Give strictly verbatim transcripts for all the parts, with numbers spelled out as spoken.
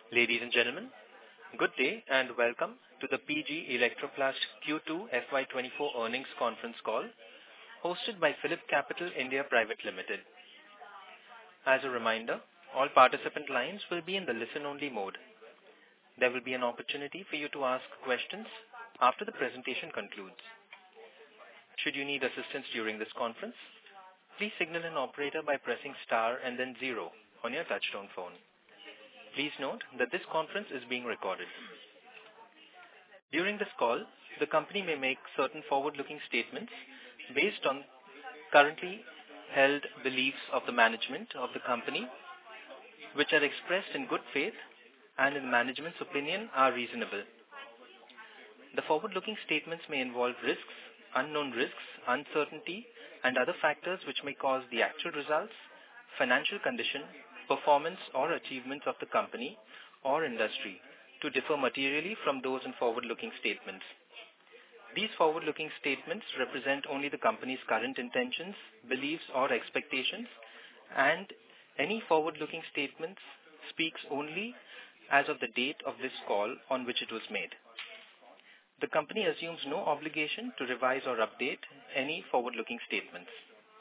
Ladies and gentlemen, good day and welcome to the P G Electroplast Q two F Y twenty-four earnings conference call hosted by PhillipCapital India Private Limited. As a reminder, all participant lines will be in the listen-only mode. There will be an opportunity for you to ask questions after the presentation concludes. Should you need assistance during this conference, please signal an operator by pressing star and then zero on your touchtone phone. Please note that this conference is being recorded. During this call, the company may make certain forward-looking statements based on currently held beliefs of the management of the company, which are expressed in good faith and in management's opinion are reasonable. The forward-looking statements may involve risks, unknown risks, uncertainty, and other factors which may cause the actual results, financial condition, performance or achievements of the company or industry to differ materially from those in forward-looking statements. These forward-looking statements represent only the company's current intentions, beliefs or expectations, and any forward-looking statements speaks only as of the date of this call on which it was made. The company assumes no obligation to revise or update any forward-looking statements.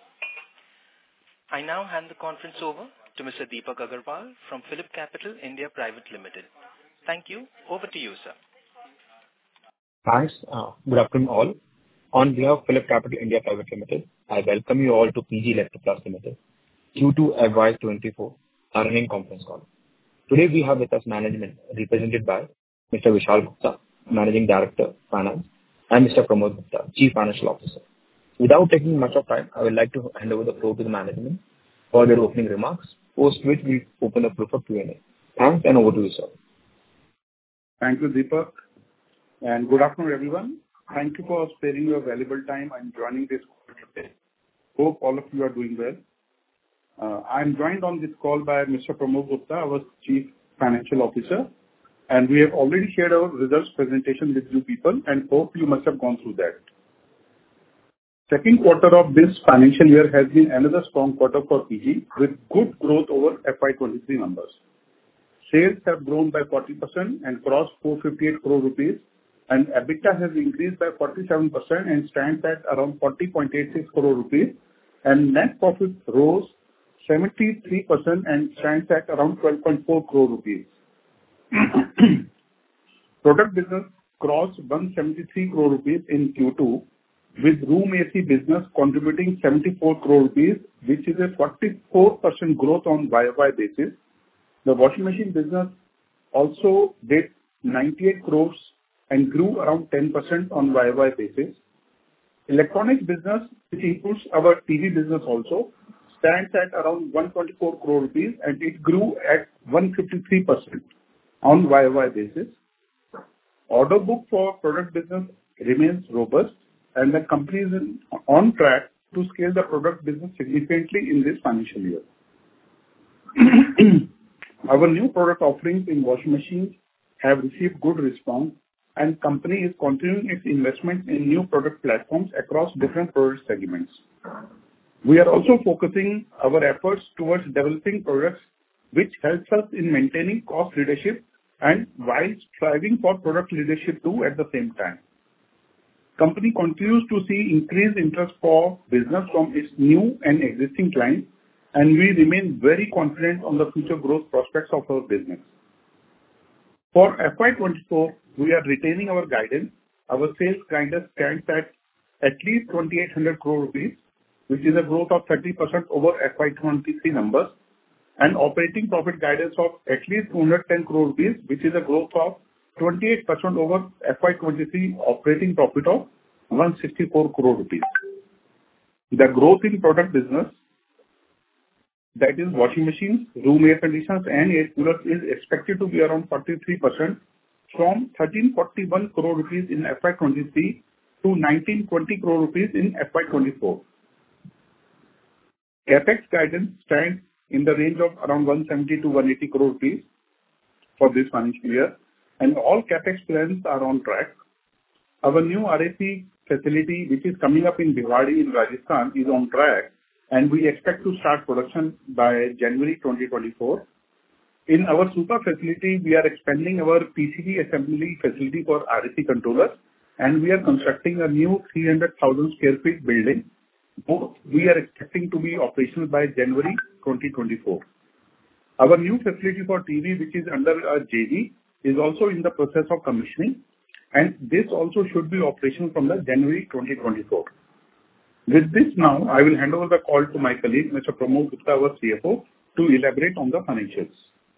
I now hand the conference over to Mister Deepak Agarwal from PhillipCapital India Private Limited. Thank you. Over to you, sir. Thanks. Uh, good afternoon all. On behalf of PhillipCapital India Private Limited, I welcome you all to P G Electroplast Limited Q two F Y twenty-four earnings conference call. Today we have with us management represented by Mister Vishal Gupta, Managing Director, Finance, and Mister Pramod Gupta, Chief Financial Officer. Without taking much of time, I would like to hand over the floor to the management for their opening remarks, post which we open the floor for Q and A. Thanks, and over to you, sir. Thank you, Deepak, and good afternoon, everyone. Thank you for sparing your valuable time and joining this call today. Hope all of you are doing well. Uh, I am joined on this call by Mister Pramod Gupta, our Chief Financial Officer, and we have already shared our results presentation with you people and hope you must have gone through that. Second quarter of this financial year has been another strong quarter for P G with good growth over F Y twenty-three numbers. Sales have grown by forty percent and crossed four hundred fifty-eight crore rupees, and EBITDA has increased by forty-seven percent and stands at around forty point eight six crore rupees, and net profit rose seventy-three percent and stands at around twelve point four crore rupees. Product business crossed one hundred seventy-three crore rupees in Q two, with room A C business contributing seventy-four crore rupees, which is a forty-four percent growth on Y O Y basis. The washing machine business also did ninety-eight crores and grew around ten percent on Y O Y basis. Electronics business, which includes our T V business also, stands at around one hundred twenty-four crore rupees and it grew at one hundred fifty-three percent on Y O Y basis. Order book for product business remains robust, and the company is on track to scale the product business significantly in this financial year. Our new product offerings in washing machines have received good response, and company is continuing its investment in new product platforms across different product segments. We are also focusing our efforts towards developing products which helps us in maintaining cost leadership and while striving for product leadership too at the same time. Company continues to see increased interest for business from its new and existing clients, and we remain very confident on the future growth prospects of our business. For F Y twenty-four, we are retaining our guidance. Our sales guidance stands at at least twenty-eight hundred crore rupees, which is a growth of thirty percent over F Y twenty-three numbers, and operating profit guidance of at least two hundred ten crore rupees, which is a growth of twenty-eight percent over F Y twenty-three operating profit of one hundred sixty-four crore rupees. The growth in product business, that is washing machines, room air conditioners and air coolers, is expected to be around forty-three percent from one thousand three hundred forty-one crore rupees in F Y twenty-three to one thousand nine hundred twenty crore rupees in F Y twenty-four. CapEx guidance stands in the range of around one hundred seventy to one hundred eighty crore rupees for this financial year, and all CapEx plans are on track. Our new R A C facility, which is coming up in Bhiwadi in Rajasthan, is on track, and we expect to start production by January twenty twenty-four. In our Supa facility, we are expanding our P C B assembly facility for R A C controllers, and we are constructing a new three hundred thousand square feet building. Both we are expecting to be operational by January twenty twenty-four. Our new facility for T V, which is under a J V, is also in the process of commissioning, and this also should be operational from the January twenty twenty-four. With this now, I will hand over the call to my colleague, Mister Pramod Gupta, our C F O, to elaborate on the financials.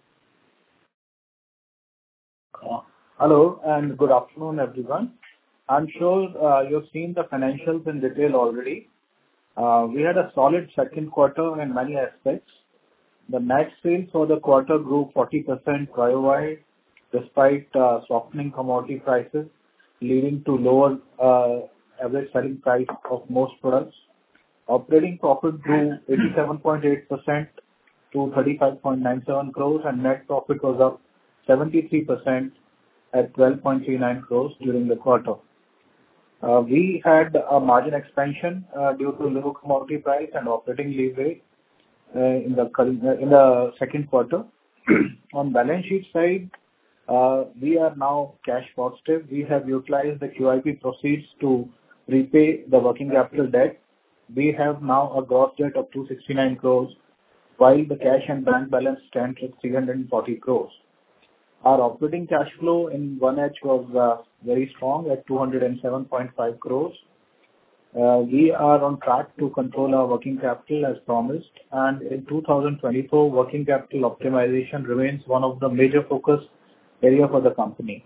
Uh, Hello, and good afternoon, everyone. I'm sure uh, you've seen the financials in detail already. Uh, We had a solid second quarter in many aspects. The net sales for the quarter grew forty percent Y O Y, despite uh, softening commodity prices, leading to lower uh, average selling price of most products. Operating profit grew eighty-seven point eight percent to thirty-five point nine seven crores, and net profit was up seventy-three percent at twelve point three nine crores during the quarter. Uh, We had a margin expansion uh, due to low commodity price and operating leverage uh, in the current- uh, in the second quarter. On balance sheet side, uh, we are now cash positive. We have utilized the Q I P proceeds to repay the working capital debt. We have now a gross debt of two hundred sixty-nine crores, while the cash and bank balance stands at three hundred forty crores. Our operating cash flow in one H was uh, very strong at two hundred seven point five crores. Uh, We are on track to control our working capital as promised, and in two thousand twenty-four, working capital optimization remains one of the major focus area for the company.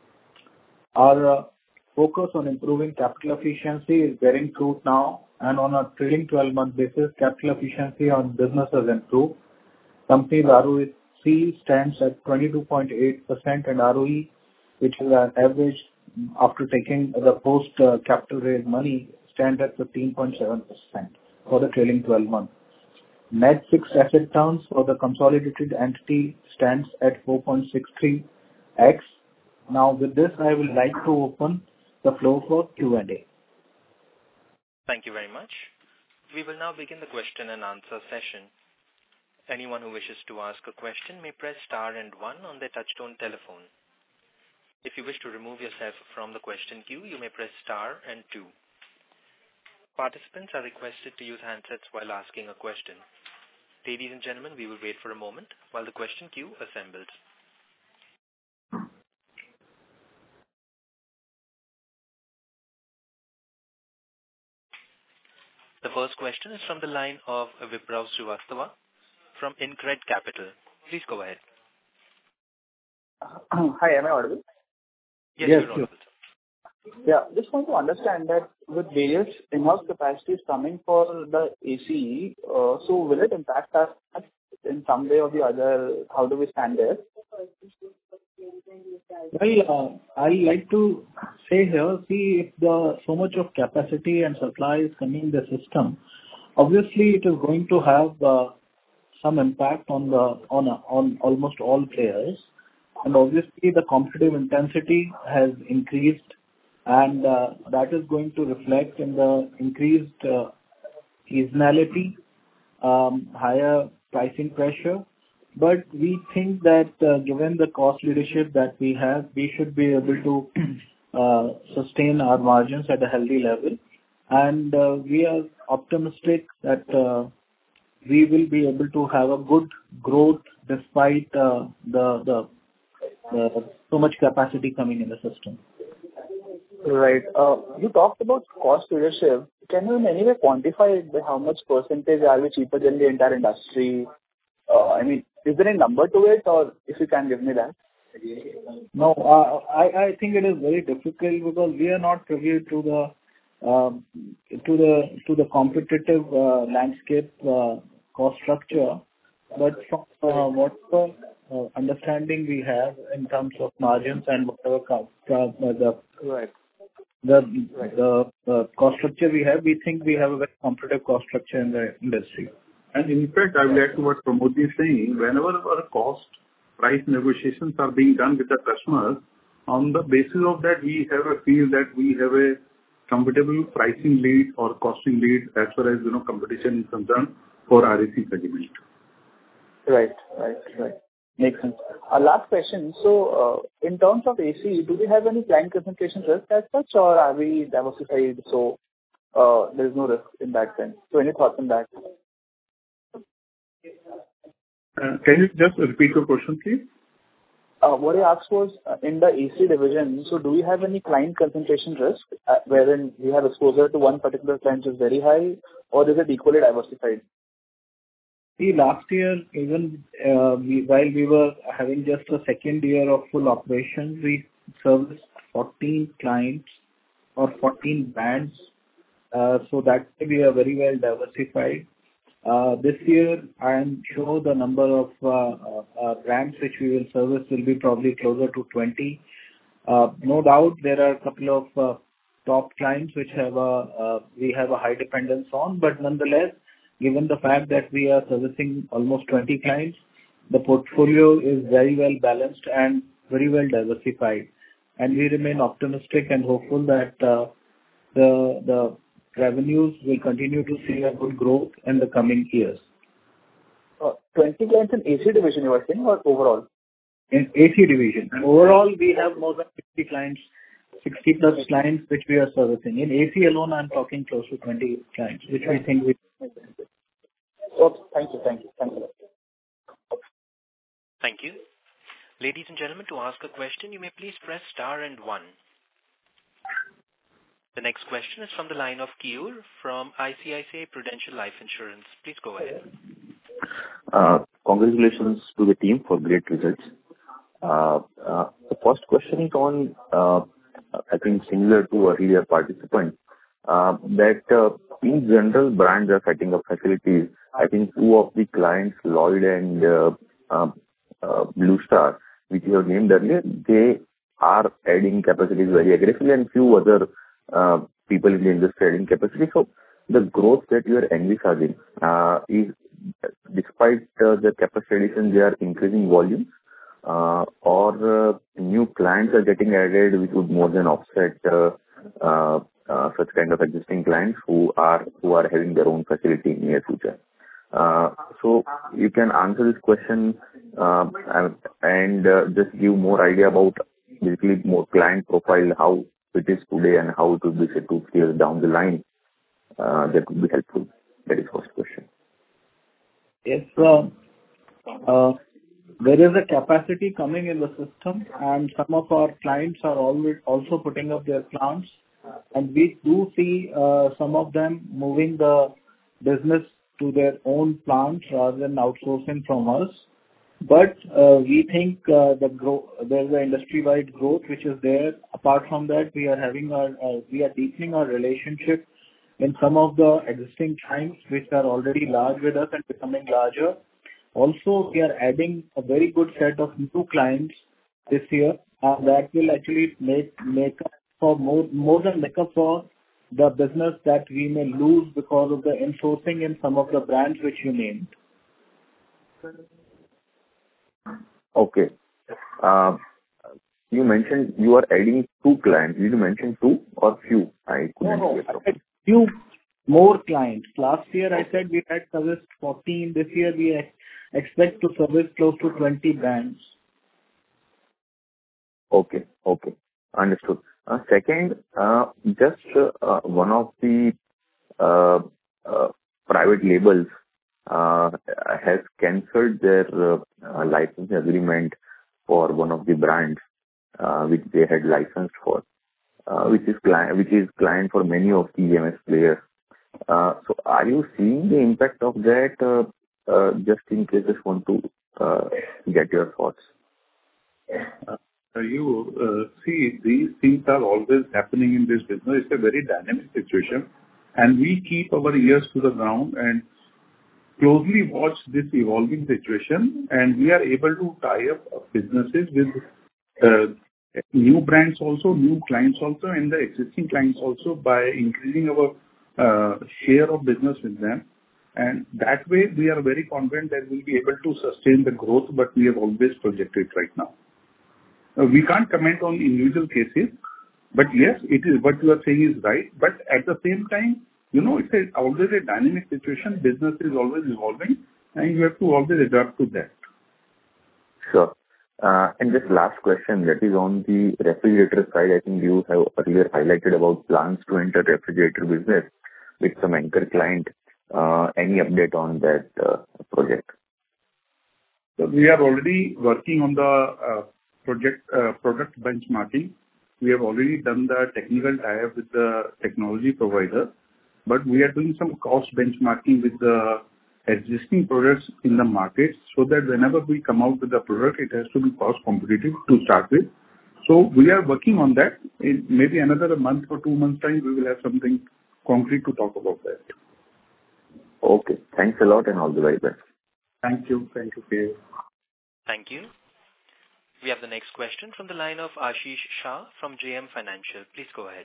Our uh, focus on improving capital efficiency is bearing fruit now, and on a trailing twelve-month basis, capital efficiency on business has improved. Company's R O C stands at twenty-two point eight percent, and R O E, which is an average after taking the post uh, capital raise money, stands at fifteen point seven percent for the trailing twelve months. Net fixed asset turns for the consolidated entity stands at four point six three x. Now, with this, I would like to open the floor for Q and A. Thank you very much. We will now begin the question and answer session. Anyone who wishes to ask a question may press star and one on their touchtone telephone. If you wish to remove yourself from the question queue, you may press star and two. Participants are requested to use handsets while asking a question. Ladies and gentlemen, we will wait for a moment while the question queue assembles. The first question is from the line of Vipraw Srivastava from Incred Capital. Please go ahead. Hi, am I audible? Yes, Yes, you're audible. Yeah, just want to understand that with various in-house capacities coming for the A C, uh, so will it impact us in some way or the other? How do we stand there? Well, uh, I like to say here, see, if the so much of capacity and supply is coming in the system, obviously it is going to have uh, some impact on the on on almost all players, and obviously the competitive intensity has increased, and uh, that is going to reflect in the increased uh, seasonality, um, higher pricing pressure. But we think that uh, given the cost leadership that we have, we should be able to uh, sustain our margins at a healthy level, and uh, we are optimistic that uh, we will be able to have a good growth despite uh, the, the the so much capacity coming in the system. Right. Uh, you talked about cost leadership. Can you in any way quantify by how much percentage are we cheaper than the entire industry? Uh, I mean, is there a number to it, or if you can give me that? No, uh, I I think it is very difficult because we are not privy to the um, to the to the competitive uh, landscape uh, cost structure. But from uh, whatever uh, understanding we have in terms of margins and whatever co- co- uh, the Right. the the the cost structure we have, we think we have a very competitive cost structure in the industry. And in fact, I would like to what Pramod is saying, whenever our cost price negotiations are being done with the customers, on the basis of that, we have a feel that we have a comfortable pricing lead or costing lead as far as, you know, competition is concerned for R A C segment. Right. Right. Right. Makes sense. Uh, Last question. So, uh, in terms of A C, do we have any client concentration risk as such, or are we diversified, so uh, there is no risk in that sense? So any thoughts on that? Uh, Can you just repeat your question, please? Uh, What I asked was, uh, in the A C division, so do we have any client concentration risk, uh, wherein we have exposure to one particular client which is very high, or is it equally diversified? See, last year, even uh, we, while we were having just a second year of full operations, we serviced fourteen clients or fourteen brands. Uh, so that way we are very well diversified. Uh, this year, I am sure the number of uh, uh, uh, brands which we will service will be probably closer to twenty. Uh, no doubt, there are a couple of uh, top clients which have a uh, we have a high dependence on, but nonetheless, given the fact that we are servicing almost twenty clients, the portfolio is very well balanced and very well diversified. And we remain optimistic and hopeful that uh, the the revenues will continue to see a good growth in the coming years. Uh, twenty clients in A C division, you are saying, or overall? In A C division. Overall, we have more than fifty clients, sixty plus clients which we are servicing. In A C alone, I'm talking close to twenty clients, which we think we. Okay. Thank you. Thank you. Thank you. Thank you. Ladies and gentlemen, to ask a question, you may please press star and one. The next question is from the line of Keyur from I C I C I Prudential Life Insurance. Please go ahead. Uh, Congratulations to the team for great results. Uh, uh, The first question is on, uh, I think similar to earlier participant, uh, that uh, in general, brands are setting up facilities. I think two of the clients, Lloyd and uh, uh, uh, Blue Star, which you have named earlier, they are adding capacities very aggressively, and few other uh, people in the industry adding capacity. So the growth that you are envisaging uh, is, despite uh, the capacity addition, they are increasing volumes, uh, or uh, new clients are getting added, which would more than offset uh, uh, uh, such kind of existing clients who are who are having their own facility in near future. Uh, so you can answer this question uh, and, and uh, just give more idea about basically more client profile, how it is today and how it will be say two years down the line. Uh, that would be helpful. That is first question. Yes, uh, uh, there is a capacity coming in the system, and some of our clients are always also putting up their plants, and we do see uh, some of them moving the business to their own plants rather than outsourcing from us. But uh, we think uh, the grow there's an industry-wide growth which is there. Apart from that, we are having our uh, we are deepening our relationship in some of the existing clients which are already large with us and becoming larger. Also, we are adding a very good set of new clients this year, and that will actually make make up for more more than make up for the business that we may lose because of the insourcing in some of the brands which you named. Okay. Uh, you mentioned you are adding two clients. Did you mention two or few? I couldn't No, hear no, properly. few more clients. Last year I said we had serviced fourteen. This year we ex- expect to service close to twenty brands. Okay. Okay. Understood. Uh, Second, uh, just uh, one of the uh, uh, private labels uh, has canceled their uh, uh, license agreement for one of the brands uh, which they had licensed for, uh, which is client, which is client for many of the E M S players. Uh, So are you seeing the impact of that? Uh, uh, Just in case, just want to uh, get your thoughts. Uh, You uh, see, these things are always happening in this business. It's a very dynamic situation, and we keep our ears to the ground and closely watch this evolving situation, and we are able to tie up businesses with uh, new brands also, new clients also, and the existing clients also by increasing our uh, share of business with them. And that way, we are very confident that we'll be able to sustain the growth, but we have always projected right now. Uh, We can't comment on individual cases, but yes, it is what you are saying is right. But at the same time, you know, it's a, always a dynamic situation. Business is always evolving, and you have to always adapt to that. Sure. Uh, And just last question, that is on the refrigerator side. I think you have earlier highlighted about plans to enter refrigerator business with some anchor client. Uh, Any update on that uh, project? So we are already working on the uh, project uh, product benchmarking. We have already done the technical tie-up with the technology provider, but we are doing some cost benchmarking with the existing products in the market, so that whenever we come out with the product, it has to be cost competitive to start with. So we are working on that. In maybe another month or two months' time, we will have something concrete to talk about that. Okay. Thanks a lot and all the very best. Thank you. Thank you, P. Thank you. We have the next question from the line of Ashish Shah from J M Financial. Please go ahead.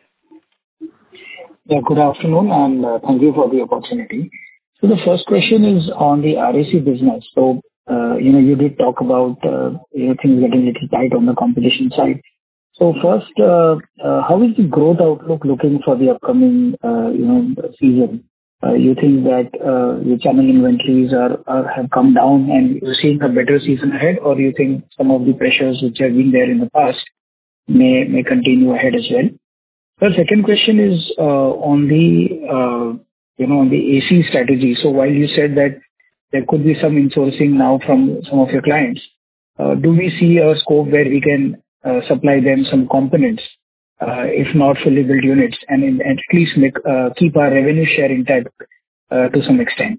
Yeah, good afternoon, and uh, thank you for the opportunity. So the first question is on the R A C business. So, uh, you know, you did talk about, uh, you know, things getting a little tight on the competition side. So first, uh, uh, how is the growth outlook looking for the upcoming, uh, you know, season? Uh, you think that uh, your channel inventories are, are have come down and you're seeing a better season ahead, or you think some of the pressures which have been there in the past may may continue ahead as well? The second question is uh, on the uh, you know on the A C strategy. So while you said that there could be some insourcing now from some of your clients, uh, do we see a scope where we can uh, supply them some components, uh, if not fully built units, and, in, and at least make, uh, keep our revenue share intact uh, to some extent?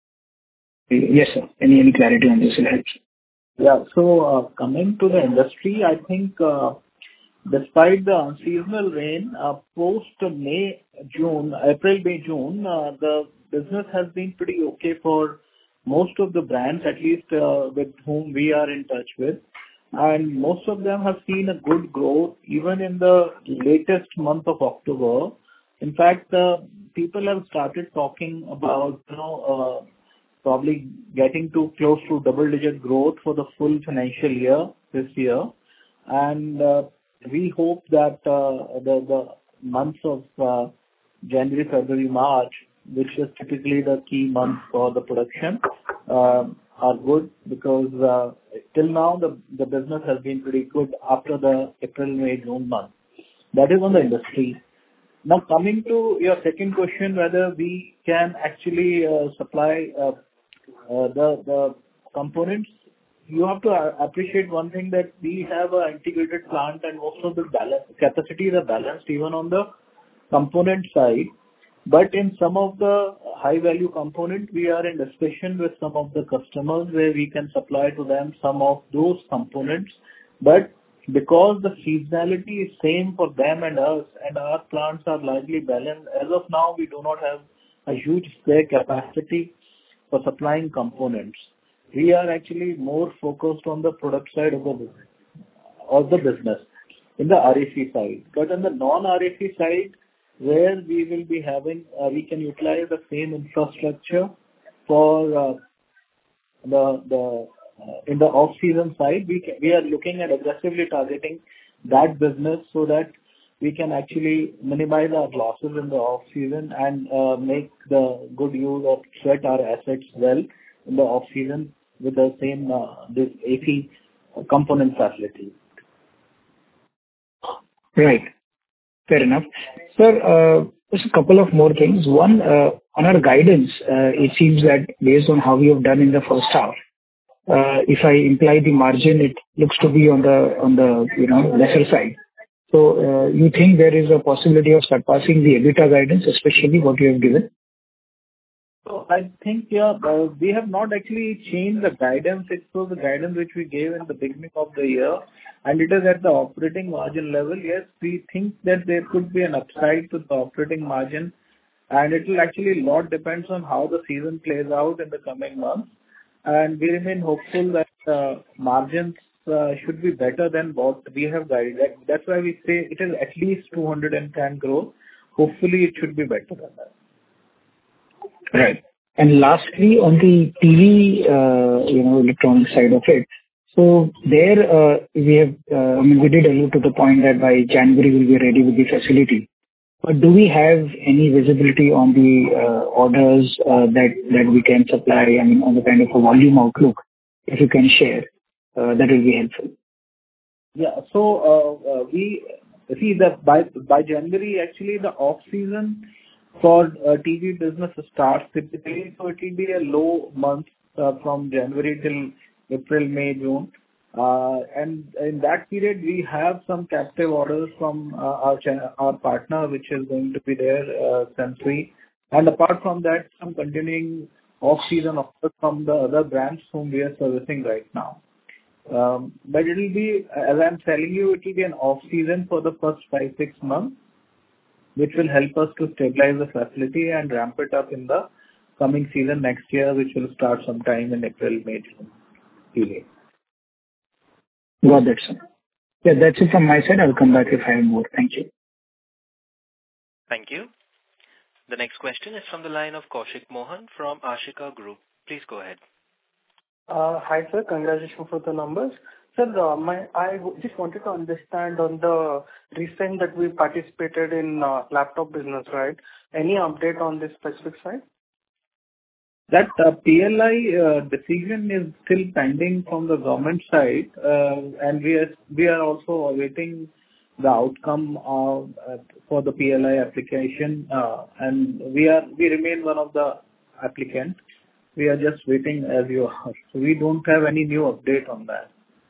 Yes, sir. Any any clarity on this will help. Yeah. So uh, coming to the industry, I think uh, despite the unseasonal rain, uh, post May, June, April, May, June, uh, the business has been pretty okay for most of the brands, at least uh, with whom we are in touch with. And most of them have seen a good growth even in the latest month of October. In fact, uh, people have started talking about, you know, uh, probably getting to close to double-digit growth for the full financial year this year. And uh, we hope that uh, the, the months of uh, January, February, March, which is typically the key months for the production, uh, are good, because uh, till now the, the business has been pretty good after the April, May, June month. That is on the industry. Now coming to your second question, whether we can actually uh, supply uh, uh, the, the components, you have to appreciate one thing, that we have an integrated plant and most of the balance, capacities are balanced even on the component side. But in some of the high value component, we are in discussion with some of the customers where we can supply to them some of those components. But because the seasonality is same for them and us, and our plants are largely balanced, as of now, we do not have a huge spare capacity for supplying components. We are actually more focused on the product side of the business, of the business in the R A C side. But on the non-R A C side, where we will be having, uh, we can utilize the same infrastructure for uh, the the uh, in the off-season side, we can, we are looking at aggressively targeting that business so that we can actually minimize our losses in the off-season and uh, make the good use of sweat our assets well in the off-season with the same uh, this A C component facility. Right. Fair enough. Sir, uh, just a couple of more things. One, uh, on our guidance, uh, it seems that based on how we have done in the first half, uh, if I imply the margin, it looks to be on the, on the, you know, lesser side. So, uh, you think there is a possibility of surpassing the EBITDA guidance, especially what you have given? So I think, yeah, uh, we have not actually changed the guidance. It's still the guidance which we gave in the beginning of the year, and it is at the operating margin level. Yes, we think that there could be an upside to the operating margin, and it will actually a lot depends on how the season plays out in the coming months. And we remain hopeful that uh, margins uh, should be better than what we have guided. That, that's why we say it is at least two hundred ten crore. Hopefully, it should be better than that. Right. And lastly, on the T V, uh, you know, electronic side of it, so there, uh, we have, uh, I mean, we did allude to the point that by January we'll be ready with the facility. But do we have any visibility on the uh, orders uh, that that we can supply, I mean, on the kind of a volume outlook, if you can share? Uh, that will be helpful. Yeah. So, uh, uh, we see that by by January, actually, the off-season for uh, T V business starts typically, so it will be a low month uh, from January till April, May, June. Uh, And in that period, we have some captive orders from uh, our cha- our partner, which is going to be there, uh, Century. And apart from that, some continuing off-season offers from the other brands whom we are servicing right now. Um, But it will be, as I'm telling you, it will be an off-season for the first five, six months, which will help us to stabilize the facility and ramp it up in the coming season next year, which will start sometime in April, May, June period. Got that, sir. Yeah, that's it from my side. I'll come back if I have more. Thank you. Thank you. The next question is from the line of Kaushik Mohan from Ashika Group. Please go ahead. Uh, Hi, sir. Congratulations for the numbers. Sir, uh, my I w- just wanted to understand on the recent that we participated in uh, laptop business, right? Any update on this specific side? That uh, P L I uh, decision is still pending from the government side, uh, and we are we are also awaiting the outcome of uh, for the P L I application, uh, and we are we remain one of the applicants. We are just waiting as you are. So we don't have any new update on that.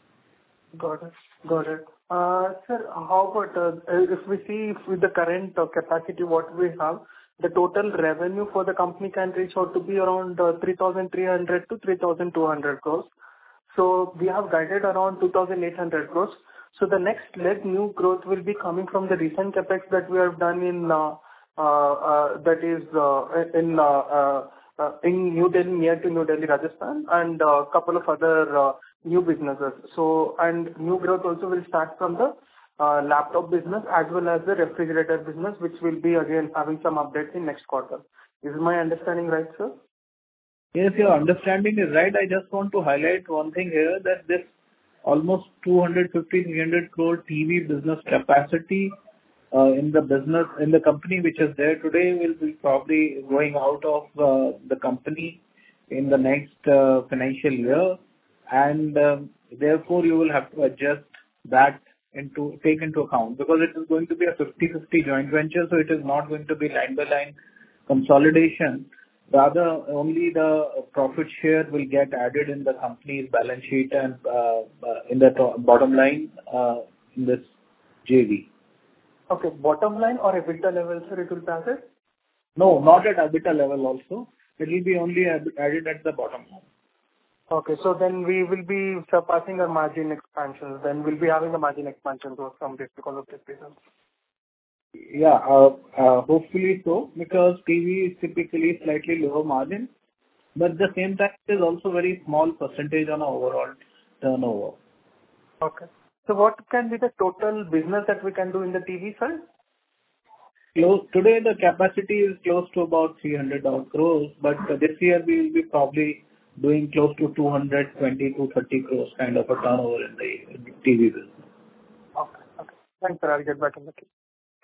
Got it. Got it. Uh, Sir, how about uh, if we see if with the current uh, capacity what we have, the total revenue for the company can reach out to be around uh, three thousand three hundred to three thousand two hundred crores. So we have guided around two thousand eight hundred crores. So the next leg new growth will be coming from the recent capex that we have done in uh, uh, uh, that is uh, in uh, uh, uh, in New Delhi, near to New Delhi, Rajasthan, and a couple of other uh, new businesses. So and new growth also will start from the uh, laptop business as well as the refrigerator business, which will be again having some updates in next quarter. Is my understanding right, sir? Yes, your understanding is right. I just want to highlight one thing here, that this almost two hundred fifty, three hundred crore T V business capacity uh, in the business, in the company which is there today will be probably going out of uh, the company in the next uh, financial year. And um, therefore, you will have to adjust that into, take into account, because it is going to be a fifty fifty joint venture, so it is not going to be line by line consolidation. Rather, only the profit share will get added in the company's balance sheet and uh, uh, in the to- bottom line uh, in this J V. Okay, bottom line or EBITDA level, sir, it will pass it? No, not at EBITDA level also. It will be only ad- added at the bottom line. Okay, so then we will be surpassing our margin expansions. Then we'll be having a margin expansion from this because of this reason. Yeah, uh, uh, hopefully so, because T V is typically slightly lower margin, but at the same time, it is also very small percentage on our overall turnover. Okay. So what can be the total business that we can do in the T V side? Close, today the capacity is close to about three hundred odd crores, but uh, this year we will be probably doing close to two hundred twenty to thirty crores kind of a turnover in the, in the T V business. Okay. Okay. Thanks, sir. I'll get back in the queue.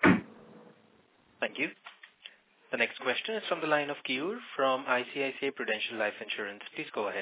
Thank you. The next question is from the line of Keyur from I C I C I Prudential Life Insurance. Please go ahead.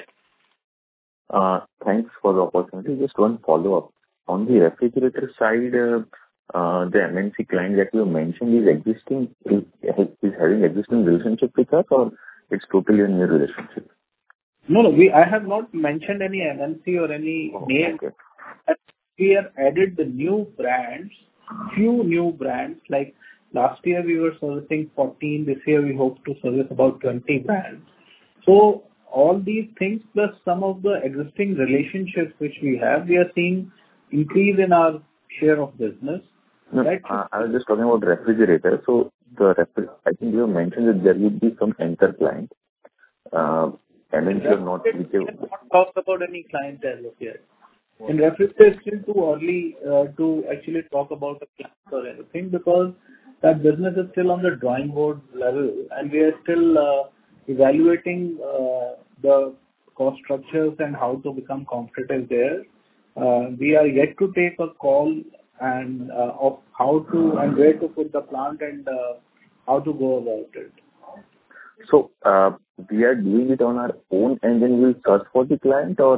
Uh, Thanks for the opportunity. Just one follow-up. On the refrigerator side, uh, uh, the M N C client that you mentioned is existing, is is having existing relationship with us, or it's totally a new relationship? No, no, we, I have not mentioned any M N C or any Oh, name. okay. We have added the new brands, few new brands, like last year we were servicing fourteen, this year we hope to service about twenty brands. So all these things plus some of the existing relationships which we have, we are seeing increase in our share of business. No, Right? uh, I was just talking about refrigerator. So the refri- I think you mentioned that there would be some anchor client, uh, and then you're not. We have not talked about any client as of yet. In refrigerator, it's still too early uh, to actually talk about a client or anything, because that business is still on the drawing board level, and we are still uh, evaluating uh, the cost structures and how to become competitive there. Uh, we are yet to take a call and uh, of how to and where to put the plant and uh, how to go about it. So uh, we are doing it on our own, and then we'll search for the client, or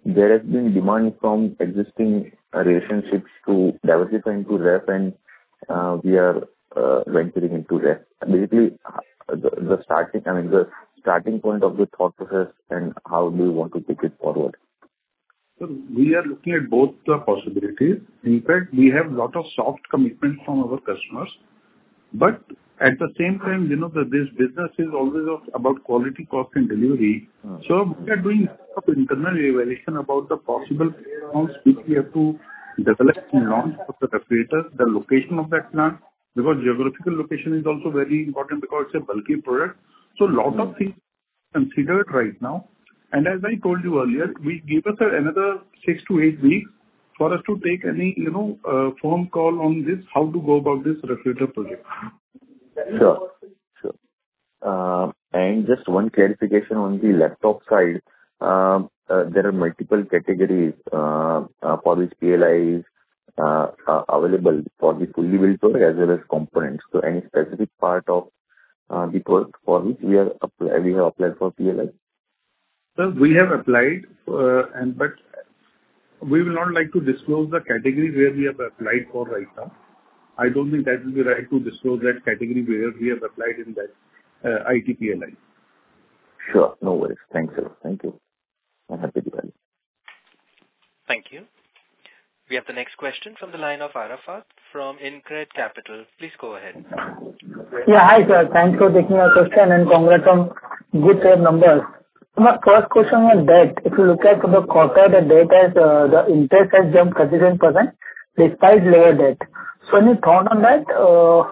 there has been demand from existing uh, relationships to diversify into ref, and uh, we are uh, venturing into ref. Basically, uh, the, the starting, I mean, the starting point of the thought process and how do you want to take it forward? So we are looking at both the possibilities. In fact, we have a lot of soft commitments from our customers, but at the same time, you know, that this business is always of, about quality, cost, and delivery. Hmm. So we are doing a lot of internal evaluation about the possible plants which we have to develop and launch for the refrigerators, the location of that plant, because geographical location is also very important because it's a bulky product. So a lot hmm. of things considered right now. And as I told you earlier, we give us another six to eight weeks for us to take any, you know, uh, firm call on this, how to go about this refrigerator project. Sure. Sure. Uh, and just one clarification on the laptop side. Uh, uh, there are multiple categories uh, uh, for which P L I is uh, uh, available for the fully built product as well as components. So any specific part of uh, the product for which we are apply, we have applied for P L I? Sir, we have applied, uh, and but we will not like to disclose the category where we have applied for right now. I don't think that will be right to disclose that category where we have applied in that uh, I T P L I. Sure. No worries. Thanks, sir. Thank you. I'm happy to help. Thank you. We have the next question from the line of Arafat from InCred Capital. Please go ahead. Yeah, hi, sir. Thanks for taking our question and congrats on good set of numbers. My first question on debt. If you look at the quarter, the debt has, uh, the interest has jumped thirty-seven percent despite lower debt. So any thought on that? Uh,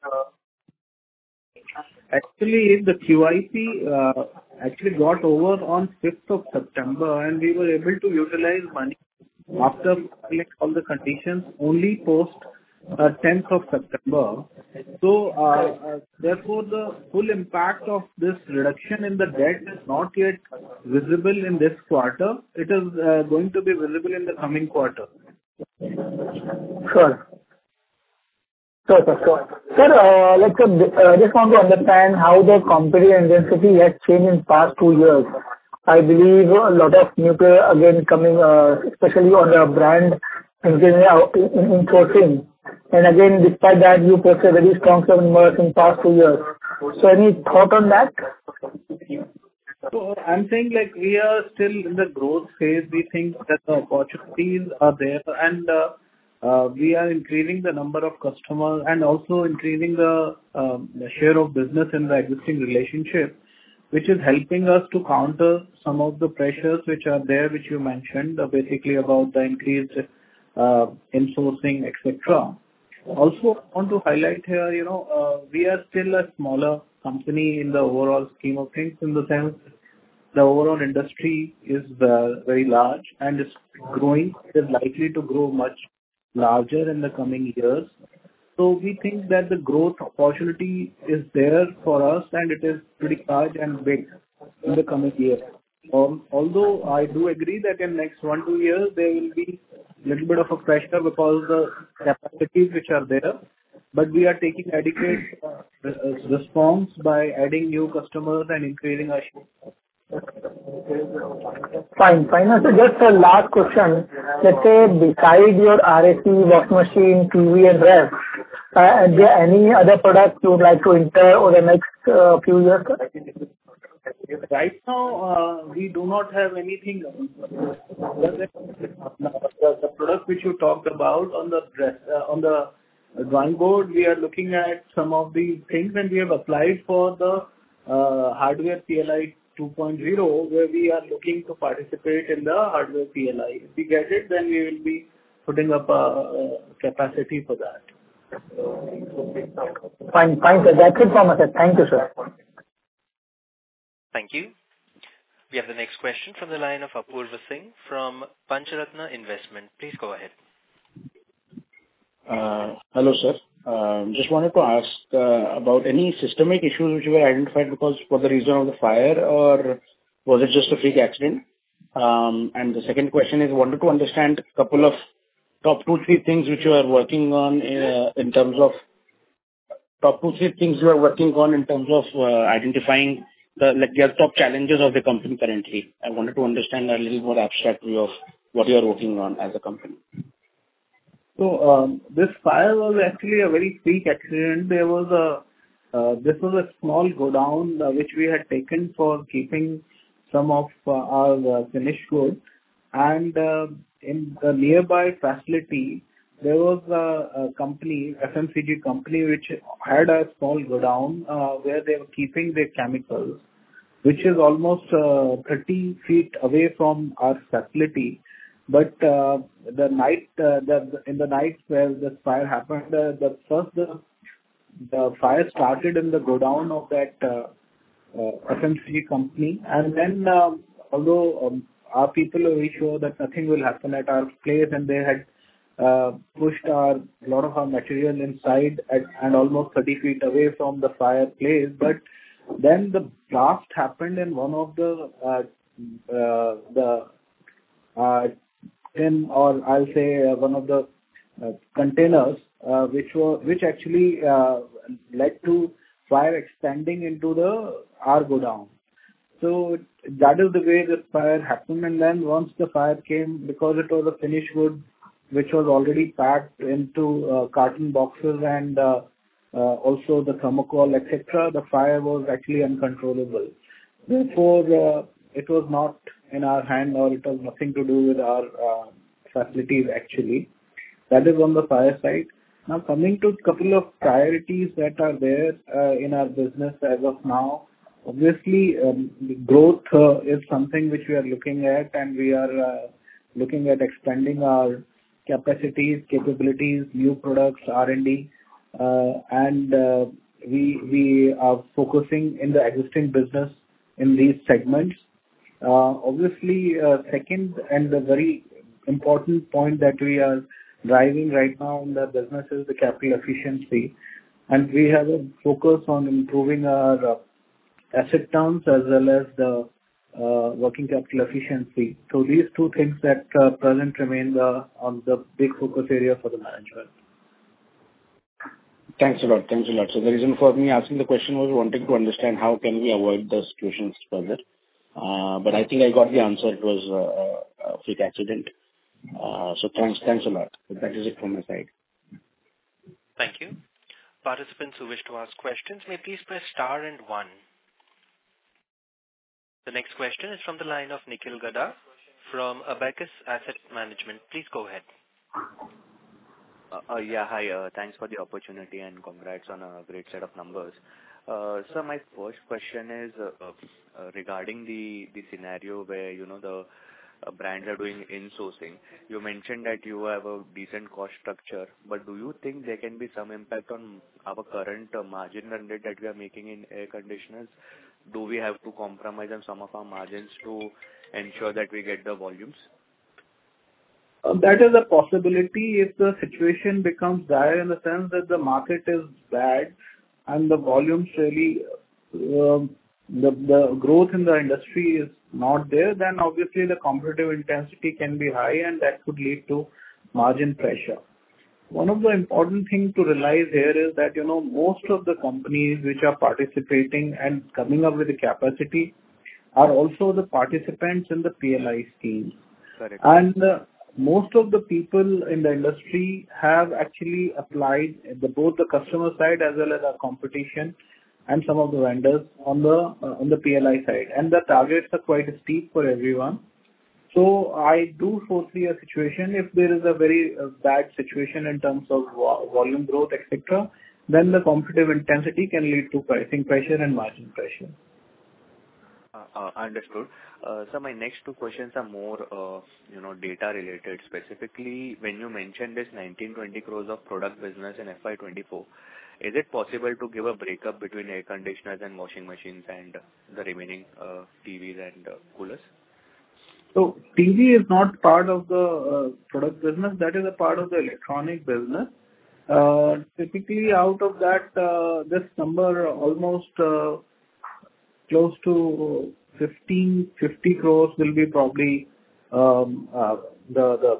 Actually, the Q I P uh, actually got over on fifth of September, and we were able to utilize money after fulfilling all the conditions only post uh, tenth of September. So, uh, uh, therefore, the full impact of this reduction in the debt is not yet visible in this quarter. It is uh, going to be visible in the coming quarter. Sure. Sure, sir. Sure. Sir, uh, let's uh, just want to understand how the competitive intensity has changed in past two years. I believe a lot of new player again coming, uh, especially on the brand engineering in, in sourcing. And again, despite that, you posted very strong numbers in past two years. So any thought on that? So I'm saying like we are still in the growth phase. We think that the opportunities are there, and uh, uh, we are increasing the number of customers and also increasing the, um, the share of business in the existing relationship, which is helping us to counter some of the pressures which are there, which you mentioned, uh, basically about the increased uh, insourcing, et cetera. Also, I want to highlight here, you know, uh, we are still a smaller company in the overall scheme of things, in the sense the overall industry is uh, very large and is growing. It is likely to grow much larger in the coming years. So we think that the growth opportunity is there for us, and it is pretty large and big in the coming years. Um, although I do agree that in next one, two years, there will be a little bit of a pressure because the capacities which are there, but we are taking adequate uh, response by adding new customers and increasing our share. Fine, fine. So just a last question. Let's say beside your R A C, washing machine, T V and ref, uh, are there any other products you would like to enter over the next uh, few years? Right now, uh, we do not have anything. The, the, the product which you talked about on the dress, uh, on the drawing board, we are looking at some of the things, and we have applied for the uh, hardware P L I two point oh, where we are looking to participate in the hardware P L I. If we get it, then we will be putting up a, a capacity for that. Fine, fine, sir. That's it from us. Thank you, sir. Thank you. We have the next question from the line of Apurva Singh from Pancharatna Investment. Please go ahead. Uh, hello, sir. Uh, just wanted to ask uh, about any systemic issues which were identified because for the reason of the fire, or was it just a freak accident? Um, and the second question is, wanted to understand a couple of top two, three things which you are working on uh, in terms of top two, three things you are working on in terms of uh, identifying the like the top challenges of the company currently. I wanted to understand a little more abstract view of what you are working on as a company. So um, this fire was actually a very freak accident. There was a uh, this was a small godown uh, which we had taken for keeping some of uh, our uh, finished goods, and uh, in the nearby facility there was a, a company, F M C G company, which had a small godown uh, where they were keeping their chemicals, which is almost uh, thirty feet away from our facility. But uh, the night, uh, the, in the night where the fire happened, uh, the first the, the fire started in the godown of that uh, uh, F M C G company, and then uh, although um, our people were very sure that nothing will happen at our place, and they had uh, pushed our a lot of our material inside at, and almost thirty feet away from the fireplace, but then the blast happened in one of the uh, uh, the uh, tin, or I'll say uh, one of the uh, containers, uh, which were which actually uh, led to fire expanding into the our godown. So that is the way the fire happened. And then once the fire came, because it was a finished good which was already packed into uh, carton boxes and uh, uh, also the thermocol, et cetera, the fire was actually uncontrollable. Therefore, uh, it was not in our hand, or it has nothing to do with our uh, facilities actually. That is on the fire side. Now coming to a couple of priorities that are there uh, in our business as of now. Obviously, um, growth uh, is something which we are looking at, and we are uh, looking at expanding our capacities, capabilities, new products, R and D, uh, and uh, we we are focusing in the existing business in these segments. Uh, Obviously, uh, second and the very important point that we are driving right now in the business is the capital efficiency, and we have a focus on improving our uh, asset turns as well as the uh, working capital efficiency. So these two things that uh, present remain the on the big focus area for the management. Thanks a lot. Thanks a lot. So the reason for me asking the question was wanting to understand how can we avoid the situations further. Uh, but I think I got the answer. It was uh, a freak accident. Uh, so thanks, thanks a lot. That is it from my side. Thank you. Participants who wish to ask questions may please press star and one. The next question is from the line of Nikhil Gada from Abacus Asset Management. Please go ahead. Uh, uh, yeah, hi. Uh, thanks for the opportunity and congrats on a great set of numbers. Uh, so my first question is uh, uh, regarding the, the scenario where, you know, the uh, brands are doing insourcing. You mentioned that you have a decent cost structure, but do you think there can be some impact on our current uh, margin run rate that we are making in air conditioners? Do we have to compromise on some of our margins to ensure that we get the volumes? Uh, that is a possibility if the situation becomes dire in the sense that the market is bad and the volumes really, uh, the, the growth in the industry is not there, then obviously the competitive intensity can be high and that could lead to margin pressure. One of the important things to realize here is that, you know, most of the companies which are participating and coming up with the capacity are also the participants in the P L I scheme. Correct. And uh, most of the people in the industry have actually applied the, both the customer side as well as our competition and some of the vendors on the uh, on the P L I side. And the targets are quite steep for everyone. So I do foresee a situation, if there is a very uh, bad situation in terms of vo- volume growth, et cetera, then the competitive intensity can lead to pricing pressure and margin pressure. Uh, uh, understood. Uh, so my next two questions are more, uh, you know, data related. Specifically, when you mentioned this nineteen twenty crores of product business in F Y twenty-four, is it possible to give a breakup between air conditioners and washing machines and the remaining uh, T Vs and uh, coolers? So T V is not part of the uh, product business. That is a part of the electronic business. Uh, typically, out of that, uh, this number almost uh, close to fifteen, fifty crores will be probably um, uh, the the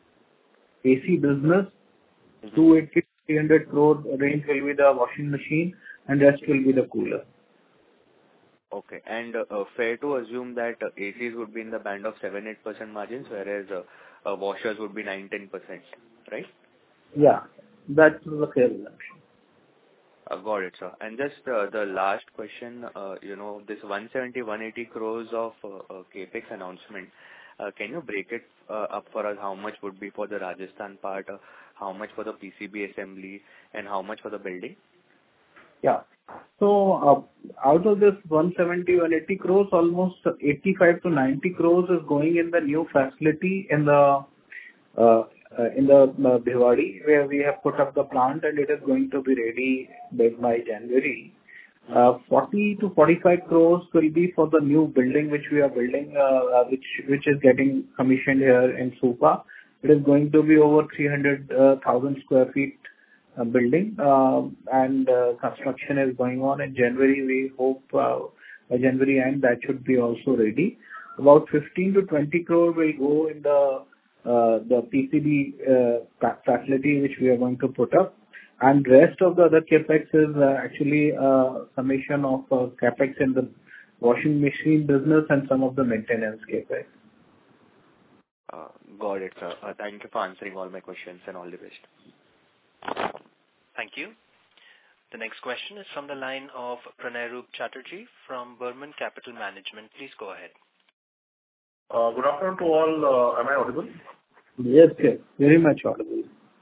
A C business. two eighty, three hundred crore range will be the washing machine, and rest will be the cooler. Okay. And uh, fair to assume that uh, A Cs would be in the band of seven to eight percent margins, whereas uh, uh, washers would be nine to ten percent, right? Yeah, that's the fair assumption. Uh, Got it, sir. And just uh, the last question, uh, you know, this one seventy to one eighty crores of uh, uh, CapEx announcement, uh, can you break it uh, up for us? How much would be for the Rajasthan part, uh, how much for the P C B assembly, and how much for the building? Yeah. So, uh, out of this one seventy to one eighty crores, almost eighty-five to ninety crores is going in the new facility in the uh, uh, in the uh, Bhiwadi, where we have put up the plant, and it is going to be ready by by January. Uh, forty to forty-five crores will be for the new building which we are building, uh, uh, which which is getting commissioned here in Supa. It is going to be over three hundred thousand square feet uh, building, uh, and uh, construction is going on. In January, we hope uh, by January end that should be also ready. About fifteen to twenty crore will go in the uh, the P C B uh, facility which we are going to put up. And rest of the other CapEx is uh, actually a summation of uh, CapEx in the washing machine business and some of the maintenance CapEx. Uh, Got it, sir. Uh, Thank you for answering all my questions, and all the best. Thank you. The next question is from the line of Pranay Roop Chatterjee from Burman Capital Management. Please go ahead. Uh, Good afternoon to all. Uh, Am I audible? Yes, yes. Very much audible.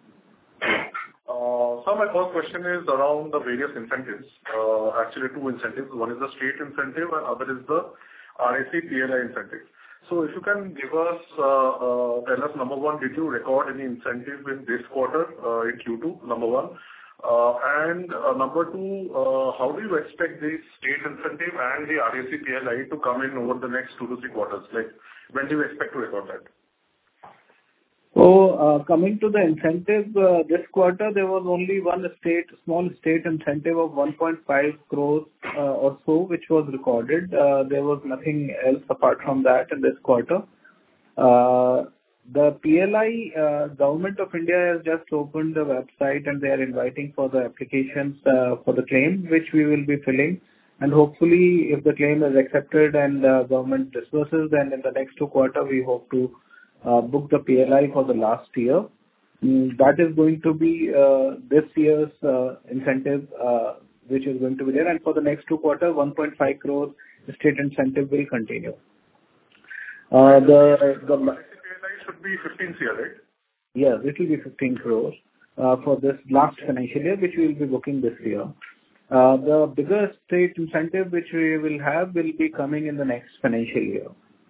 Uh, So my first question is around the various incentives. Uh, Actually, two incentives. One is the state incentive and other is the R A C P L I incentive. So if you can give us, uh, uh, tell us, number one, did you record any incentive in this quarter, uh, in Q two, number one? Uh, And uh, number two, uh, how do you expect the state incentive and the R A C P L I to come in over the next two to three quarters? Like, when do you expect to record that? So, uh, coming to the incentive, uh, this quarter, there was only one state, small state incentive of one point five crores uh, or so, which was recorded. Uh, There was nothing else apart from that in this quarter. Uh, The P L I, uh, Government of India has just opened the website, and they are inviting for the applications uh, for the claim, which we will be filling. And hopefully, if the claim is accepted and uh, government disburses, then in the next two quarter, we hope to Uh, book the P L I for the last year. Mm, that is going to be uh, this year's uh, incentive, uh, which is going to be there. And for the next two quarters, one point five crores state incentive will continue. Uh, the the P L I should be fifteen crore, right? Yeah, it will be fifteen crores uh, for this last financial year, which we will be booking this year. Uh, the bigger state incentive which we will have will be coming in the next financial year.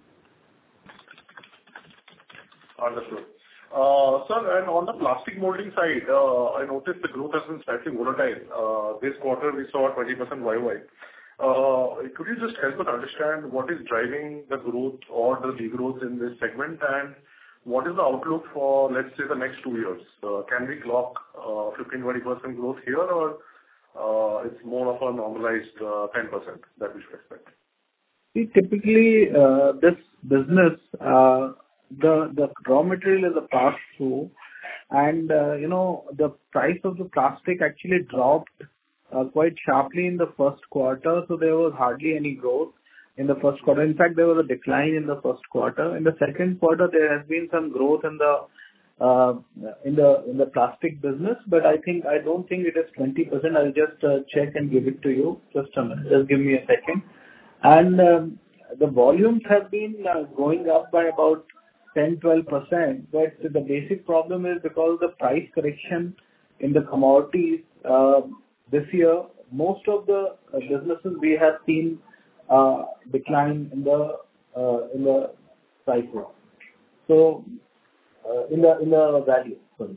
Understood. Uh, Sir, and on the plastic molding side, uh, I noticed the growth has been slightly volatile. Uh, This quarter, we saw twenty percent Y O Y. Uh, Could you just help us understand what is driving the growth or the degrowth in this segment? And what is the outlook for, let's say, the next two years? Uh, Can we clock uh, fifteen to twenty percent growth here, or uh, it's more of a normalized uh, ten percent that we should expect? See, typically, uh, this business, uh, the the raw material is a pass-through, and uh, you know the price of the plastic actually dropped uh, quite sharply in the first quarter, so there was hardly any growth in the first quarter. In fact, there was a decline in the first quarter. In the second quarter, there has been some growth in the uh, in the in the plastic business, but I think I don't think it is twenty percent. I'll just uh, check and give it to you. Just a minute. Just give me a second. And um, the volumes have been uh, going up by about ten to twelve percent, but the basic problem is because of the price correction in the commodities uh, this year, most of the uh, businesses we have seen uh, decline in the uh, in the prices. So, uh, in the in the value, sorry.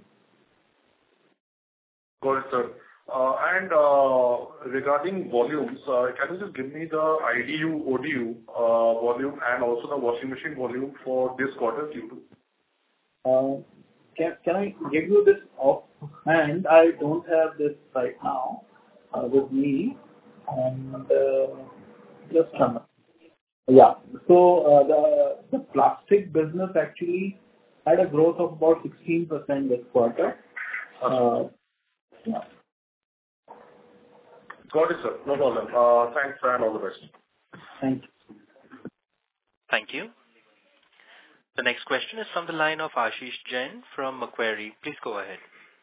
Got it, sir. Uh, And uh, regarding volumes, uh, can you just give me the I D U, O D U uh, volume and also the washing machine volume for this quarter, Q two? Uh, Can can I give you this offhand? I don't have this right now uh, with me. And uh, just a minute. Yeah. So, uh, the the plastic business actually had a growth of about sixteen percent this quarter. Uh, Yeah. Got it, sir. No problem. Uh, Thanks, and all the best. Thank you. Thank you. The next question is from the line of Ashish Jain from Macquarie. Please go ahead.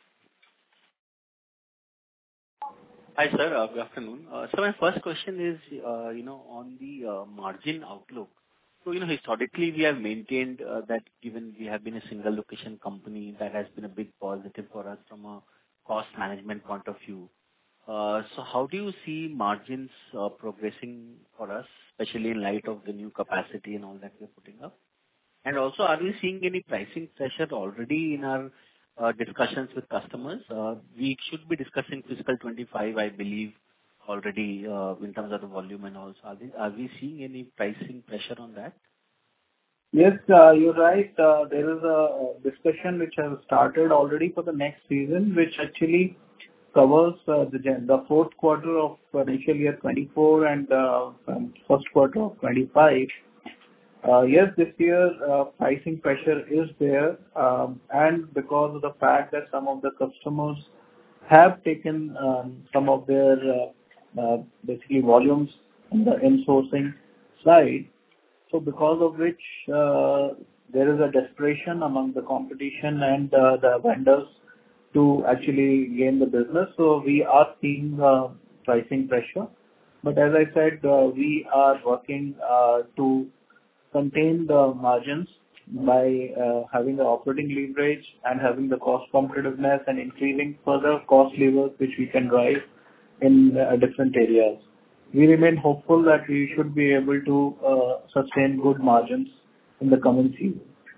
Hi, sir. Uh, Good afternoon. Uh, So my first question is, uh, you know, on the uh, margin outlook. So, you know, historically, we have maintained uh, that given we have been a single location company, that has been a big positive for us from a cost management point of view. Uh, So how do you see margins uh, progressing for us, especially in light of the new capacity and all that we're putting up? And also, are we seeing any pricing pressure already in our uh, discussions with customers? Uh, We should be discussing fiscal twenty-five, I believe, already uh, in terms of the volume and also. Are we are we seeing any pricing pressure on that? Yes, uh, you're right. Uh, There is a discussion which has started already for the next season, which actually covers uh, the gen- the fourth quarter of financial year twenty-four and uh, um, first quarter of twenty-five. Uh, Yes, this year, uh, pricing pressure is there, um, and because of the fact that some of the customers have taken um, some of their uh, uh, basically volumes on the insourcing side. So because of which, uh, there is a desperation among the competition and uh, the vendors to actually gain the business. So we are seeing uh, pricing pressure. But as I said, uh, we are working uh, to contain the margins by uh, having the operating leverage and having the cost competitiveness and increasing further cost levers which we can drive in uh, different areas. We remain hopeful that we should be able to uh, sustain good margins in the coming season.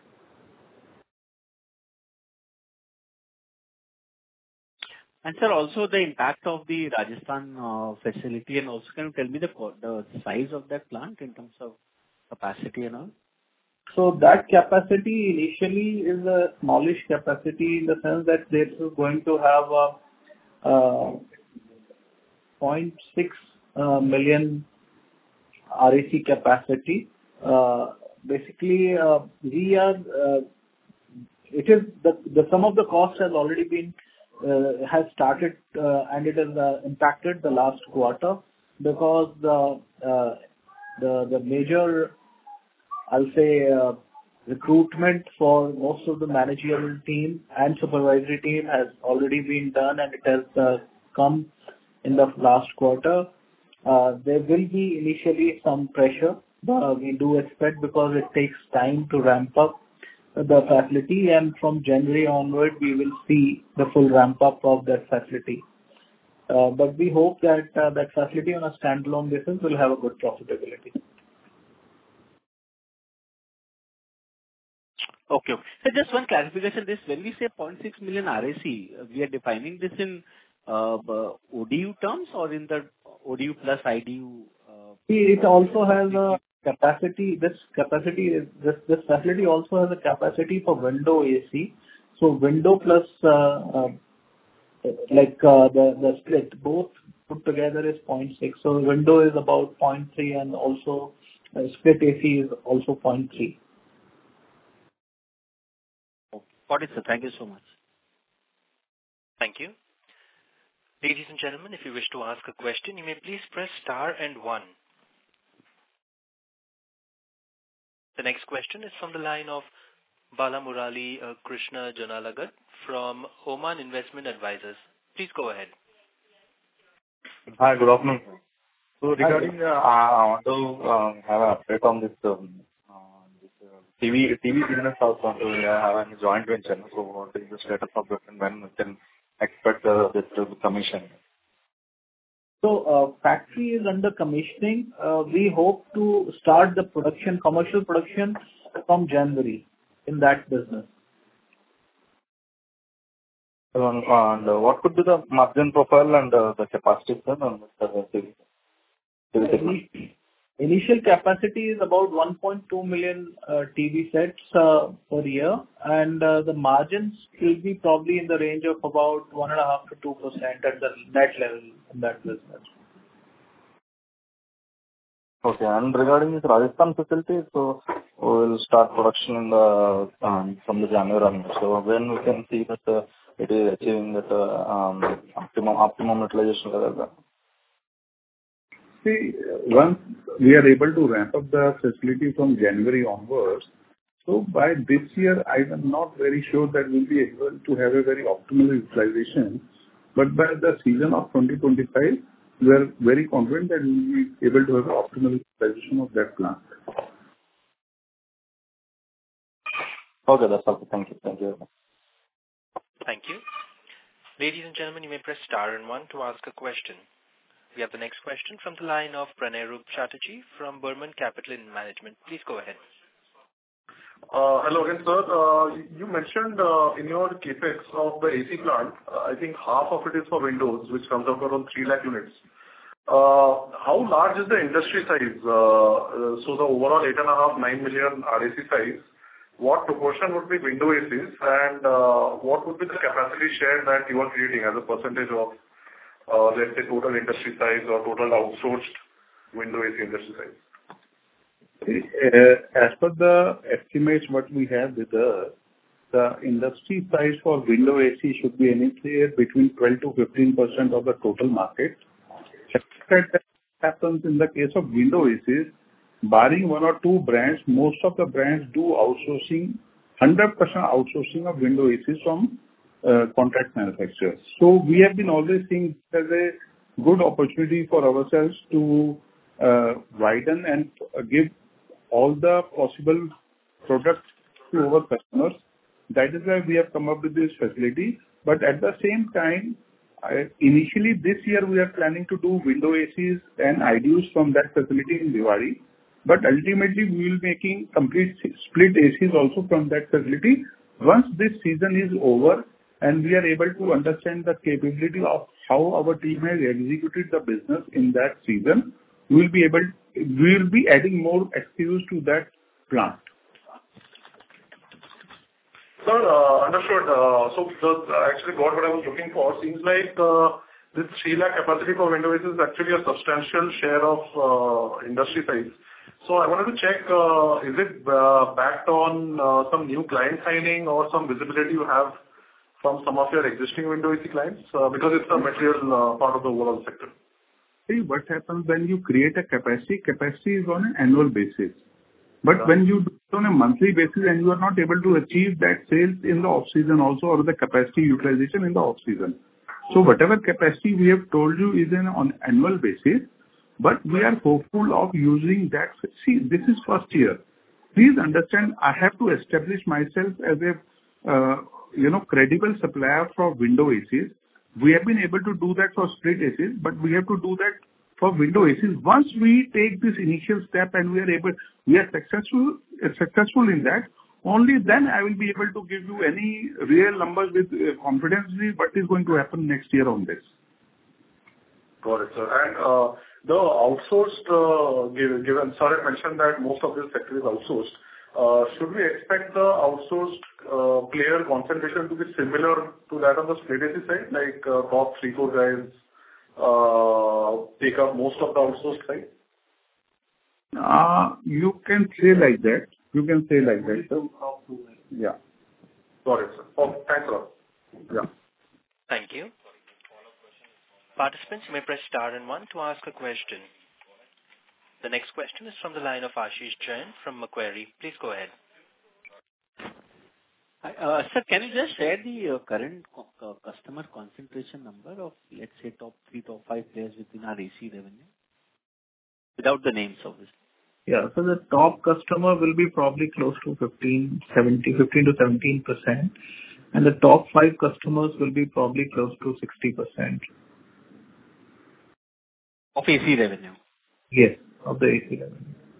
And sir, also the impact of the Rajasthan uh, facility, and also can you tell me the co- the size of that plant in terms of capacity and all? So that capacity initially is a smallish capacity in the sense that this is going to have a uh, zero point six uh, million R A C capacity. Uh, Basically, uh, we are, uh, it is the the some of the cost has already been uh, has started, uh, and it has uh, impacted the last quarter because the uh, the the major, I'll say, uh, recruitment for most of the managerial team and supervisory team has already been done, and it has uh, come in the last quarter. Uh, There will be initially some pressure, uh, we do expect, because it takes time to ramp up the facility, and from January onward, we will see the full ramp up of that facility. Uh, But we hope that uh, that facility on a standalone basis will have a good profitability. Okay. So just one clarification, this, when we say zero point six million R A C, uh, we are defining this in uh, b- O D U terms or in the O D U plus I D U? uh, See, it also has a capacity. This capacity is this this facility also has a capacity for window A C. So window plus uh, uh, like uh, the the split both put together is zero point six. So window is about zero point three, and also uh, split A C is also zero point three. Got it, sir. Thank you so much. Thank you. Ladies and gentlemen, if you wish to ask a question, you may please press star and one. The next question is from the line of Bala Murali uh, Krishna Janalagat from Oman Investment Advisors. Please go ahead. Hi, good afternoon. So regarding, uh, I want to um, have an update on this um, uh, this, uh, T V T V business also. So we have a joint venture. So what is the status of it and when we can expect uh, this to be commissioned? So, uh, factory is under commissioning. Uh, We hope to start the production, commercial production from January in that business. Um, and uh, what could be the margin profile and uh, the capacity then on the T V? T V segment? Initial capacity is about one point two million uh, T V sets uh, per year, and uh, the margins will be probably in the range of about one point five to two percent at the net level in that business. Okay. And regarding this Rajasthan facility, so we will start production in the um, from the January onwards. So when we can see that uh, it is achieving that uh, um, optimum optimum utilization level? See, once we are able to ramp up the facility from January onwards, so by this year, I am not very sure that we'll be able to have a very optimal utilization. But by the season of twenty twenty-five, we are very confident that we will be able to have an optimal utilization of that plant. Okay, that's all. Thank you. Thank you. Thank you. Ladies and gentlemen, you may press star and one to ask a question. We have the next question from the line of Pranay Roop Chatterjee from Burman Capital Management. Please go ahead. Uh, hello again, sir. Uh, you mentioned uh, in your capex of the A C plant, uh, I think half of it is for windows, which comes up around three lakh units. Uh, how large is the industry size? Uh, so the overall eight and a half, nine million R A C size, what proportion would be window A Cs and uh, what would be the capacity share that you are creating as a percentage of, uh, let's say, total industry size or total outsourced window A C industry size? Uh, as per the estimates what we have with us, the industry size for window A C should be anywhere between twelve to fifteen percent of the total market. That happens in the case of window A Cs, barring one or two brands, most of the brands do outsourcing, one hundred percent outsourcing of window A Cs from uh, contract manufacturers. So we have been always seeing it as a good opportunity for ourselves to uh, widen and uh, give all the possible products to our customers. That is why we have come up with this facility. But at the same time, I, initially this year we are planning to do window A Cs and I D Us from that facility in Bhiwadi. But ultimately we will be making complete split A Cs also from that facility once this season is over and we are able to understand the capability of how our team has executed the business in that season. We will be able, we will be adding more S K Us to that plant. Sir, uh, understood. Uh, so the, actually got what I was looking for. Seems like uh, this three lakh capacity for window A Cs is actually a substantial share of uh, industry size. So I wanted to check, uh, is it uh, backed on uh, some new client signing or some visibility you have from some of your existing window A C clients? Uh, because it's a material uh, part of the overall sector. See, what happens when you create a capacity, capacity is on an annual basis. But yeah. when you do it on a monthly basis and you are not able to achieve that sales in the off-season also or the capacity utilization in the off-season. So whatever capacity we have told you is in on annual basis, but we are hopeful of using that. See, this is first year. Please understand, I have to establish myself as a, uh, you know, credible supplier for window A Cs. We have been able to do that for split A Cs, but we have to do that for window A Cs. Once we take this initial step and we are able, we are successful, uh, successful in that, only then I will be able to give you any real numbers with uh, confidence what is going to happen next year on this. Got it, sir. And uh, the outsourced, uh, given, given Sir had mentioned that most of this sector is outsourced, uh, should we expect the outsourced uh, player concentration to be similar to that on the split A C side, like uh, top three, four guys uh, take up most of the outsourced side? Uh, you can say like that. You can say like that. So, yeah. Got it, sir. Oh, thanks a lot. Yeah. Thank you. Participants may press star and one to ask a question. The next question is from the line of Ashish Jain from Macquarie. Please go ahead. Uh, sir, can you just share the uh, current co- uh, customer concentration number of, let's say, top three, top five players within our A C revenue? Without the names, obviously. Yeah, so the top customer will be probably close to fifteen, seventeen, fifteen to seventeen percent. And the top five customers will be probably close to sixty percent. Of A C revenue? Yes, of the A C revenue.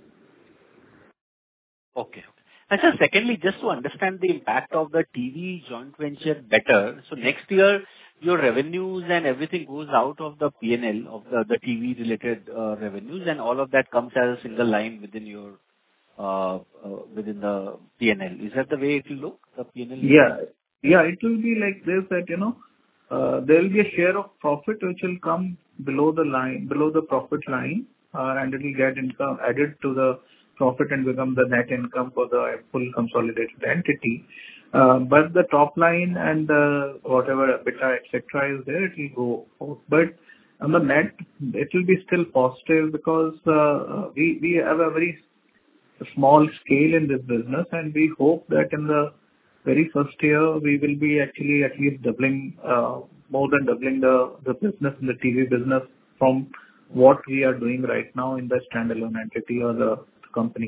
Okay. And sir, secondly, just to understand the impact of the T V joint venture better, so next year, your revenues and everything goes out of the P and L of the, the T V related uh, revenues, and all of that comes as a single line within your uh, uh, within the P and L. Is that the way it will look, the P and L? Yeah. Yeah, it will be like this, that, you know, uh, there will be a share of profit which will come below the line, below the profit line, uh, and it will get income added to the profit and become the net income for the full consolidated entity. Uh, but the top line and the whatever EBITDA, et cetera is there, it will go out. But on the net, it will be still positive because uh, we we have a very small scale in this business, and we hope that in the very first year, we will be actually at least doubling, uh, more than doubling the the business in the T V business from what we are doing right now in the standalone entity or the company.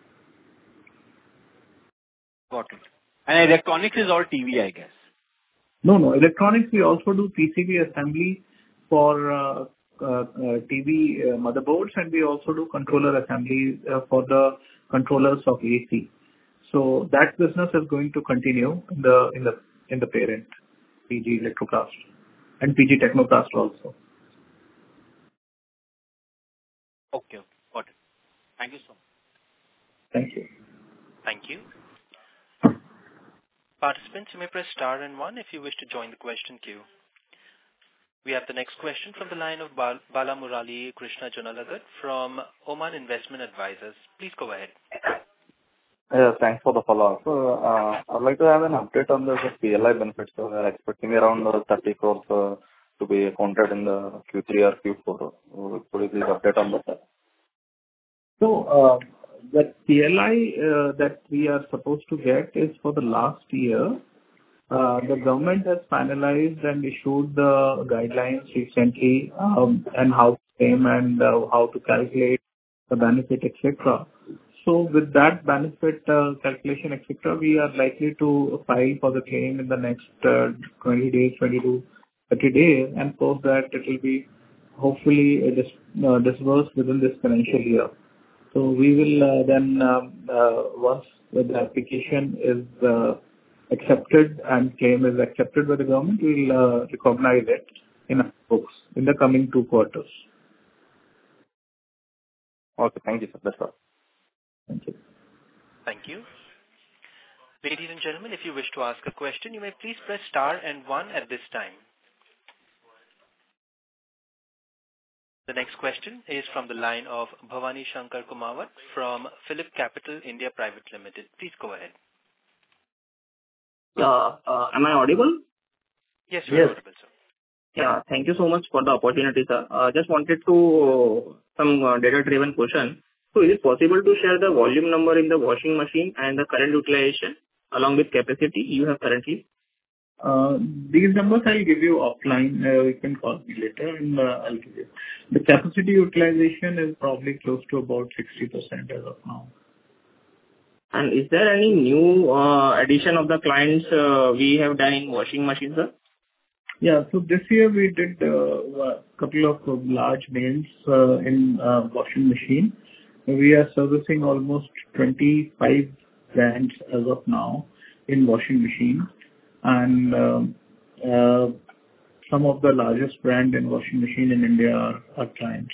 Got it. And electronics is all T V, I guess. No, no. Electronics, we also do P C B assembly for uh, uh, uh, T V uh, motherboards, and we also do controller assembly uh, for the controllers of A C. So that business is going to continue in the in the in the parent, P G Electroplast and P G Technoplast also. Okay, okay. Got it. Thank you so much. Thank you. Thank you. Participants, you may press star and one if you wish to join the question queue. We have the next question from the line of Bal- Bala Murali Krishna Junalagat from Oman Investment Advisors. Please go ahead. Yeah, thanks for the follow-up. So, uh, I'd like to have an update on the P L I benefits. So we are expecting around uh, thirty crores uh, to be accounted in the Q three or Q four. Uh, Could you please update on that? So, uh, the P L I uh, that we are supposed to get is for the last year. Uh, The government has finalized and issued the guidelines recently, um, and how to claim and uh, how to calculate the benefit, et cetera. So with that benefit uh, calculation, et cetera, we are likely to file for the claim in the next uh, twenty days, twenty to thirty days, and post that it will be hopefully uh, dis- uh, disbursed within this financial year. So we will uh, then, um, uh, once the application is uh, accepted and claim is accepted by the government, we will uh, recognize it in our books in the coming two quarters. Okay, thank you, sir. That's all. Thank you. Thank you. Ladies and gentlemen, if you wish to ask a question, you may please press star and one at this time. The next question is from the line of Bhavani Shankar Kumawat from Phillip Capital India Private Limited. Please go ahead. Uh, uh, Am I audible? Yes, you are Yes. audible, sir. Yeah. Thank you so much for the opportunity, sir. Uh, Just wanted to some uh, data-driven question. So is it possible to share the volume number in the washing machine and the current utilization along with capacity you have currently? Uh, These numbers I'll give you offline. Uh, You can call me later, and uh, I'll give you. The capacity utilization is probably close to about sixty percent as of now. And is there any new uh, addition of the clients uh, we have done in washing machines, sir? Yeah. So this year we did uh, a couple of uh, large names uh, in uh, washing machine. We are servicing almost twenty-five brands as of now in washing machine, and um, uh, some of the largest brand in washing machine in India are our clients.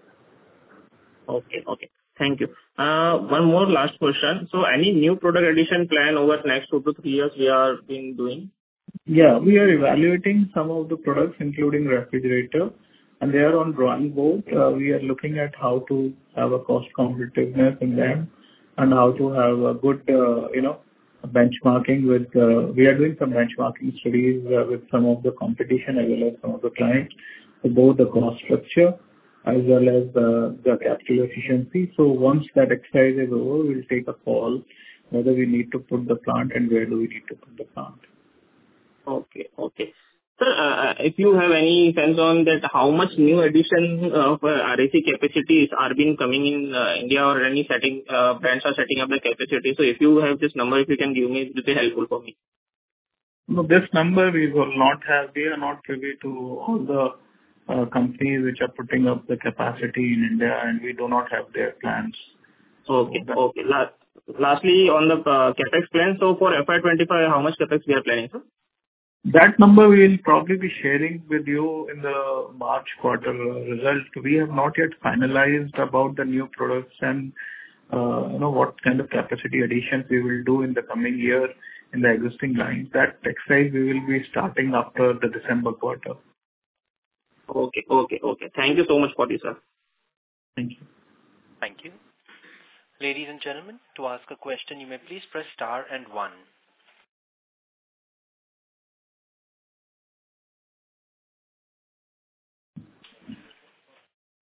Okay. Okay. Thank you. Uh, One more last question. So any new product addition plan over the next two to three years we are been doing? Yeah, we are evaluating some of the products, including refrigerator, and they are on drawing board. Uh, We are looking at how to have a cost competitiveness in them and how to have a good, uh, you know, benchmarking with. uh, We are doing some benchmarking studies uh, with some of the competition as well as some of the clients, for both the cost structure as well as the the capital efficiency. So once that exercise is over, we'll take a call whether we need to put the plant and where do we need to put the plant. Okay. Okay. Sir, uh, if you have any sense on that, how much new addition of uh, R A C capacities are being coming in uh, India, or any setting uh, brands are setting up the capacity? So if you have this number, if you can give me, it will be helpful for me. No, this number we will not have. We are not privy to all the uh, companies which are putting up the capacity in India, and we do not have their plans. Okay. Okay. La- Lastly, on the uh, CapEx plan, so for F Y twenty-five, how much CapEx we are planning, sir? That number we will probably be sharing with you in the March quarter uh, result. We have not yet finalized about the new products and, uh, you know, what kind of capacity additions we will do in the coming year in the existing lines. That exercise we will be starting after the December quarter. Okay. Okay. Okay. Thank you so much for this, sir. Thank you. Thank you. Ladies and gentlemen, to ask a question, you may please press star and one.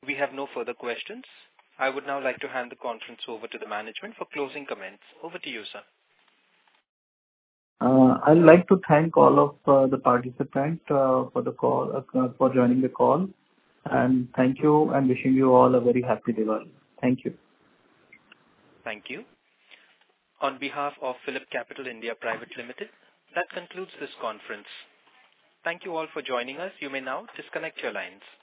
We have no further questions. I would now like to hand the conference over to the management for closing comments. Over to you, sir. Uh, I'd like to thank all of uh, the participants uh, for the call, uh, for joining the call, and thank you and wishing you all a very happy Diwali. Thank you. Thank you. On behalf of PhillipCapital India Private Limited, that concludes this conference. Thank you all for joining us. You may now disconnect your lines.